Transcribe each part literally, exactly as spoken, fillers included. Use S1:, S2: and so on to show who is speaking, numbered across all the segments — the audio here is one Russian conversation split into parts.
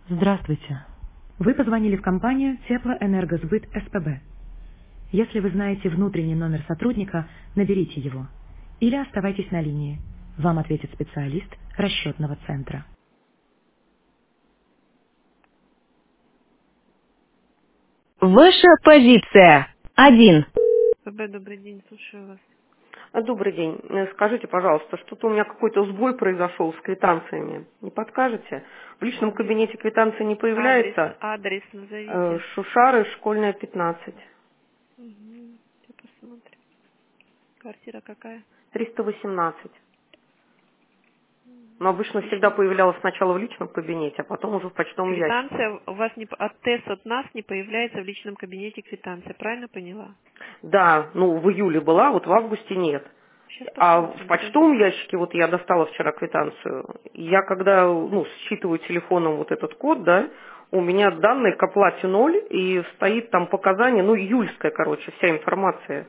S1: Здравствуйте. Вы позвонили в компанию Теплоэнергосбыт СПБ. Если вы знаете внутренний номер сотрудника, наберите его. Или оставайтесь на линии. Вам ответит специалист расчетного центра. Ваша позиция. Один.
S2: СПБ, добрый день, слушаю вас.
S3: А, Добрый день. Э, Скажите, пожалуйста, что-то у меня какой-то сбой произошел с квитанциями. Не подскажете? В личном
S2: Адрес,
S3: кабинете квитанции не
S2: адрес,
S3: появляется.
S2: адрес
S3: Э,
S2: назовите.
S3: Шушары, школьная, пятнадцать.
S2: Угу. Я посмотрю. Квартира какая?
S3: триста восемнадцать. Но обычно всегда
S2: Личный.
S3: появлялось сначала в личном кабинете, а потом уже в почтовом ящике.
S2: Квитанция у вас не, п- от ТЭС от нас не появляется в личном кабинете квитанция, правильно поняла?
S3: Да, ну в июле была, вот в августе нет.
S2: Сейчас
S3: А в
S2: посмотрим,
S3: почтовом
S2: подождите.
S3: ящике, вот я достала вчера квитанцию, я когда, ну, считываю телефоном вот этот код, да, у меня данные к оплате ноль, и стоит там показание, ну, июльская, короче, вся информация.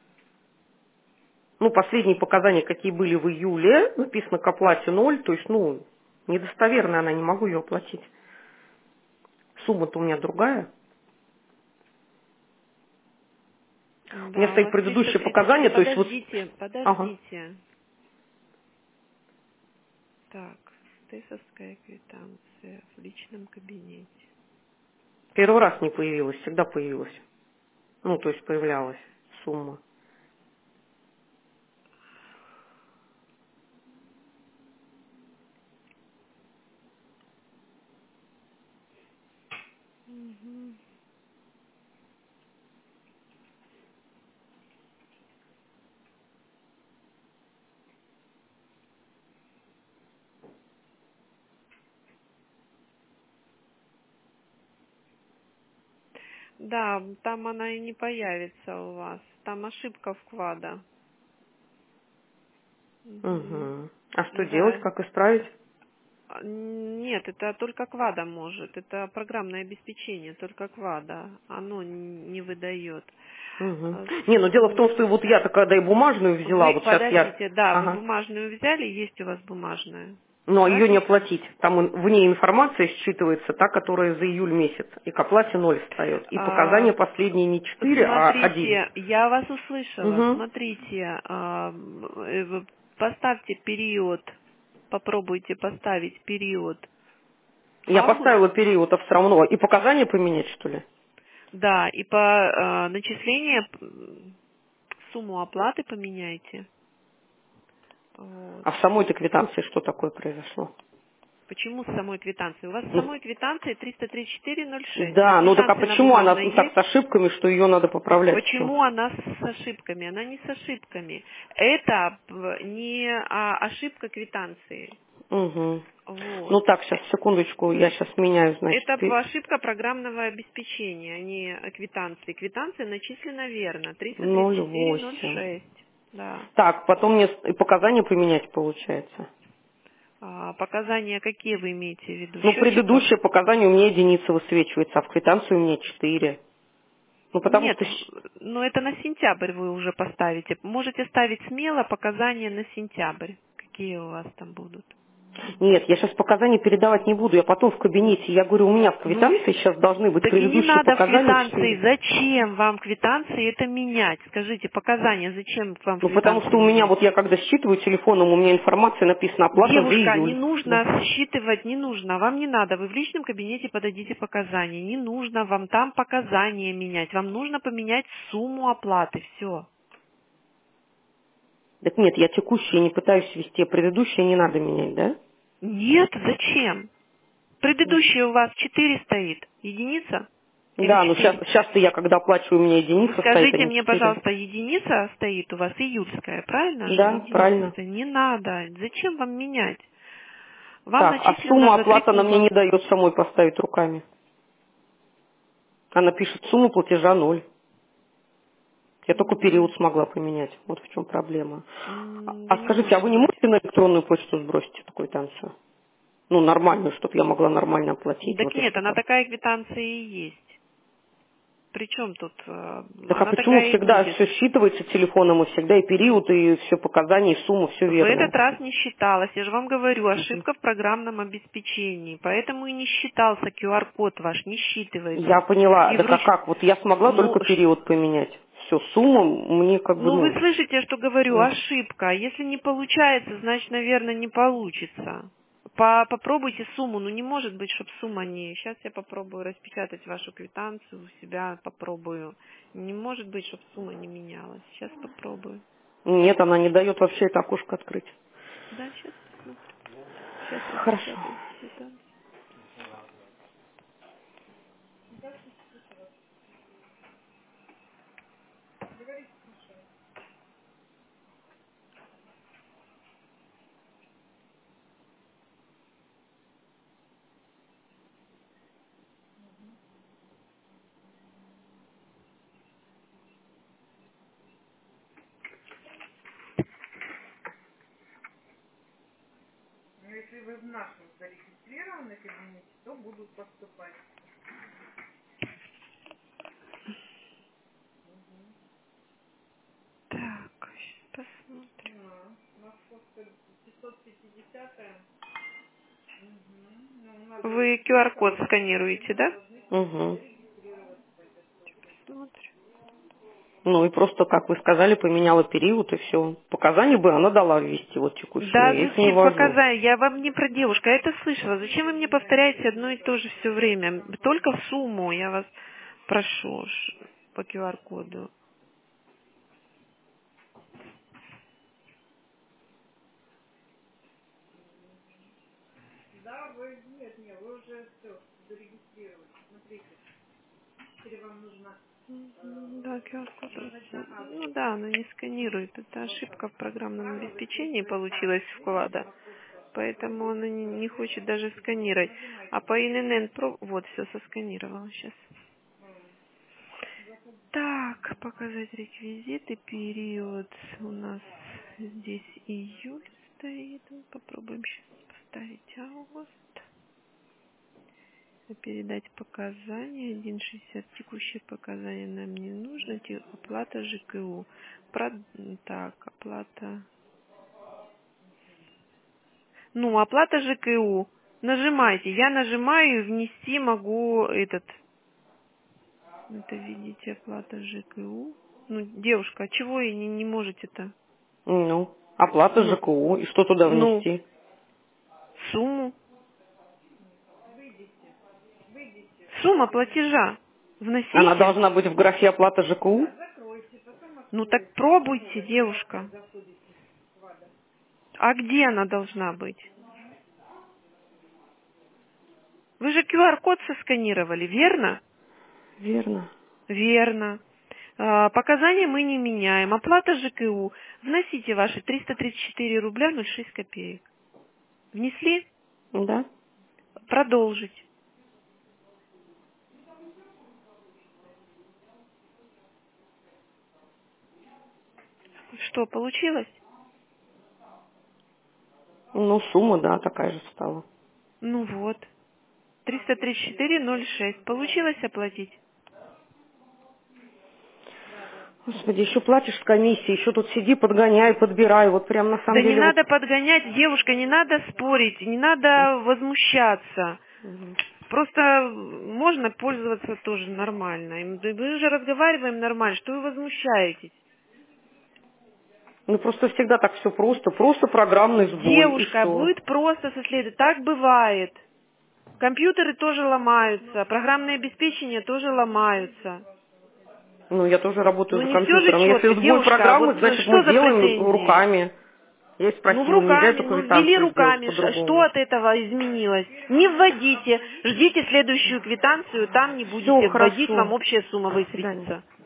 S3: Ну, последние показания, какие были в июле, написано к оплате ноль, то есть, ну, недостоверная она, не могу ее оплатить. Сумма-то у меня другая. У меня
S2: Да, у
S3: стоит
S2: вас триста
S3: предыдущее
S2: тридцать четыре.
S3: показание, то есть вот...
S2: Подождите,
S3: Ага.
S2: подождите. Так, ТЭСовская квитанция в личном кабинете.
S3: Первый раз не появилась, всегда появилась. Ну, то есть появлялась сумма.
S2: Угу. Да, там она и не появится у вас. Там ошибка вклада. Мгм.
S3: Угу. А что делать,
S2: Да.
S3: как исправить?
S2: А, Нет, это только квада может. Это программное обеспечение, только квада. Оно н- не выдает.
S3: Угу.
S2: А,
S3: Не, ну дело в
S2: су-
S3: том, что вот я-то когда и бумажную взяла,
S2: Вы,
S3: вот сейчас я...
S2: подождите, да, вы
S3: Ага.
S2: бумажную взяли, есть у вас бумажная.
S3: Но ее не
S2: Правильно?
S3: оплатить. Там ин- в ней информация считывается, та, которая за июль месяц. И к оплате ноль встает. И
S2: А,
S3: показания последние не четыре, а один.
S2: Смотрите, я вас услышала.
S3: Угу.
S2: Смотрите, а, э, вы поставьте период, попробуйте поставить период
S3: Я
S2: август,
S3: поставила период, а все равно. И показания поменять, что ли?
S2: да, и по э, начислению м, сумму оплаты поменяйте. Вот.
S3: А в самой-то квитанции что такое произошло?
S2: Почему с самой квитанции? У вас с
S3: Ну,
S2: самой квитанции триста тридцать четыре ноль шесть. У вас
S3: да, ну так а
S2: квитанция на
S3: почему она
S2: бумажной
S3: ну, так
S2: есть?
S3: с ошибками, что ее надо поправлять все?
S2: Почему она с ошибками? Она не с ошибками. Это п- не а, ошибка квитанции.
S3: Угу.
S2: Вот.
S3: Ну так, сейчас, секундочку, я сейчас меняю, значит,
S2: Это п-
S3: пе-
S2: ошибка программного обеспечения, а не квитанции. Квитанция начислена верно. триста тридцать
S3: ноль
S2: четыре ноль
S3: восемь.
S2: шесть. Да.
S3: Так, потом мне с- и показания поменять получается.
S2: А, показания какие вы имеете в виду?
S3: Ну,
S2: Счетчиков?
S3: предыдущее показание у меня единица высвечивается, а в квитанции у меня четыре. Ну, потому
S2: Нет,
S3: что... щ-
S2: но это на сентябрь вы уже поставите. Можете ставить смело показания на сентябрь. Какие у вас там будут?
S3: Нет, я сейчас показания передавать не буду, я потом в кабинете, я говорю, у меня в
S2: Ну,
S3: квитанции сейчас должны быть
S2: так и не
S3: предыдущие
S2: надо в
S3: показания
S2: квитанции.
S3: четыре.
S2: Зачем вам в квитанции это менять? Скажите, показания, зачем вам в
S3: Ну, потому
S2: квитанции
S3: что у меня,
S2: менять?
S3: вот я когда считываю телефоном, у меня информация написана оплата за
S2: Девушка, не
S3: июль. Ну,
S2: нужно считывать, не нужно. Вам не надо. Вы в личном кабинете подадите показания. Не нужно вам там показания менять. Вам нужно поменять сумму оплаты. Все.
S3: так нет, я текущие не пытаюсь вести, а предыдущие не надо менять, да?
S2: Нет, зачем? Предыдущая у вас четыре стоит. Единица или
S3: Да, ну сейчас,
S2: четыре?
S3: сейчас-то я, когда оплачиваю, у меня
S2: Вы
S3: единица стоит, а
S2: скажите
S3: не
S2: мне,
S3: четыре.
S2: пожалуйста, единица стоит у вас июльская, правильно же?
S3: Да,
S2: Единица
S3: правильно.
S2: стоит. Не надо. Зачем вам менять? Вам
S3: Так, а
S2: начислено
S3: сумму
S2: за три
S3: оплаты она мне
S2: куба.
S3: не дает самой поставить руками. Она пишет сумму платежа ноль. Я только период смогла поменять. Вот в чем проблема. А
S2: М, Да
S3: а
S2: не
S3: скажите, а
S2: может
S3: вы не
S2: быть.
S3: можете на электронную почту сбросить эту квитанцию? Ну, нормальную, чтобы я могла нормально оплатить.
S2: Так
S3: Вот
S2: нет,
S3: если
S2: она
S3: как.
S2: такая квитанция и есть. Причем тут э,
S3: Так а
S2: она
S3: почему
S2: такая и
S3: всегда
S2: будет.
S3: все считывается телефоном, и всегда и период, и все показания, и сумма, все
S2: В
S3: верно?
S2: этот раз не считалось. Я же вам говорю,
S3: Мгм.
S2: ошибка в программном обеспечении. Поэтому и не считался ку ар код ваш, не считывается.
S3: Я поняла,
S2: И
S3: да
S2: вруч...
S3: как, вот я смогла
S2: Ну,
S3: только период поменять. Все, сумма мне как бы,
S2: ну, вы
S3: ну,
S2: слышите, что говорю,
S3: м,
S2: ошибка. Если не получается, значит, наверное, не получится. По- попробуйте сумму. Ну, не может быть, чтобы сумма не... Сейчас я попробую распечатать вашу квитанцию у себя, попробую. Не может быть, чтобы сумма не менялась. Сейчас попробую.
S3: нет, она не дает вообще это окошко открыть.
S2: Да, сейчас посмотрю. Сейчас
S3: Хорошо.
S2: распечатаю квитанцию. Так, сейчас посмотрим. Вы ку ар код сканируете, да?
S3: Угу.
S2: Посмотрим.
S3: Ну и просто, как вы сказали, поменяла период, и все. Показания бы она дала ввести вот текущие,
S2: Да,
S3: я их не
S2: зачем
S3: ввожу.
S2: показать? Я вам не про девушку, я это слышала. Зачем вы мне повторяете одно и то же все время? Только в сумму, я вас прошу ш- по ку ар коду. Мгм, да, ку ар код. Ну да, она не сканирует. Это ошибка в программном обеспечении получилась вклада. Поэтому она не, не хочет даже сканировать. А по эн эн эн про... Вот, все сосканировала сейчас. Так, показать реквизиты, период у нас здесь июль стоит. Ну, попробуем сейчас поставить август. Передать показания. один шестьдесят. Текущие показания нам не нужно. Те- Оплата жэ ка у. Про... Так, оплата. Ну, оплата жэ ка у. Нажимайте. Я нажимаю и внести могу этот. Это видите, оплата жэ ка у. Ну, девушка, а чего вы не, не можете-то?
S3: Ну, оплата
S2: Ну,
S3: жэ ка у, и что туда
S2: ну,
S3: внести?
S2: сумму. Сумма платежа.
S3: Она
S2: Вносите.
S3: должна быть в графе оплата жэ ка у?
S2: Ну так пробуйте, девушка. А где она должна быть? Вы же ку ар код сосканировали, верно?
S3: Верно.
S2: Верно. А, Показания мы не меняем. Оплата жэ ка у. Вносите ваши триста тридцать четыре рубля ноль шесть копеек. Внесли?
S3: Да.
S2: Продолжить. Что, получилось?
S3: Ну, сумма, да, такая же стала.
S2: Ну вот. триста тридцать четыре ноль шесть. Получилось оплатить?
S3: Господи, еще платишь с комиссией, еще тут сиди, подгоняй, подбирай. Вот прям на
S2: Да
S3: самом
S2: не
S3: деле вот...
S2: надо подгонять, девушка, не надо спорить, не надо возмущаться.
S3: Мгм.
S2: Просто можно пользоваться тоже нормально. И мы же разговариваем нормально, что вы возмущаетесь?
S3: Ну, просто всегда так все просто. Просто программный сбой, и
S2: Девушка,
S3: все.
S2: будет просто со следа. Так бывает. Компьютеры тоже ломаются, программное обеспечение тоже ломаются.
S3: Ну, я тоже работаю
S2: Ну
S3: за
S2: не все же
S3: компьютером. Если
S2: четко,
S3: сбой
S2: девушка, а
S3: программы,
S2: вот
S3: значит, мы
S2: что за
S3: делаем
S2: претензии?
S3: руками. Я и
S2: Ну, в
S3: спросила, нельзя
S2: руками,
S3: эту
S2: ну, ввели
S3: квитанцию сделать
S2: руками. Ш- Что
S3: по-другому.
S2: от этого изменилось? Не вводите. Ждите следующую квитанцию, там не
S3: Все,
S2: будете вводить,
S3: хорошо.
S2: вам общая сумма
S3: До свидания.
S2: высветится.